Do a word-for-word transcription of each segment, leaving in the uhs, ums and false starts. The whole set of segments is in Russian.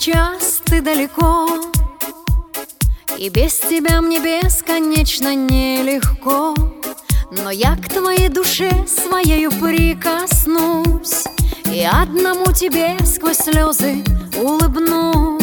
сейчас ты далеко, и без тебя мне бесконечно нелегко. Но я к твоей душе своею прикоснусь, и одному тебе сквозь слезы улыбнусь.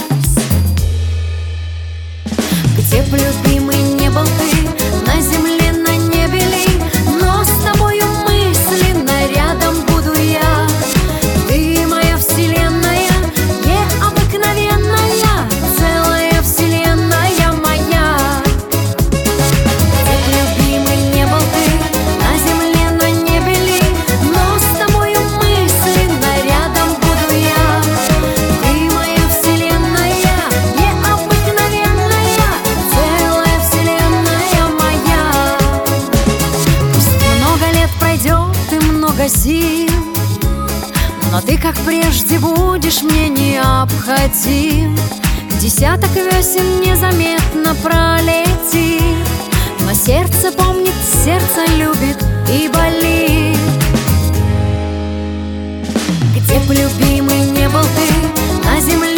Где б, любимый, не был ты, на земле, на небе ли, но с тобою мысленно рядом буду я. Ты моя вселенная, необыкновенная, целая вселенная моя. Где б, любимый, не был ты, на земле, на небе ли, но с тобою мысленно рядом буду я. Ты моя вселенная, необыкновенная, целая вселенная моя. Пусть много лет пройдет и много сил, но ты, как прежде, будешь мне необходим. Десяток весен незаметно пролетит, но сердце помнит, сердце любит и болит. Где б, любимый, не был ты, на земле,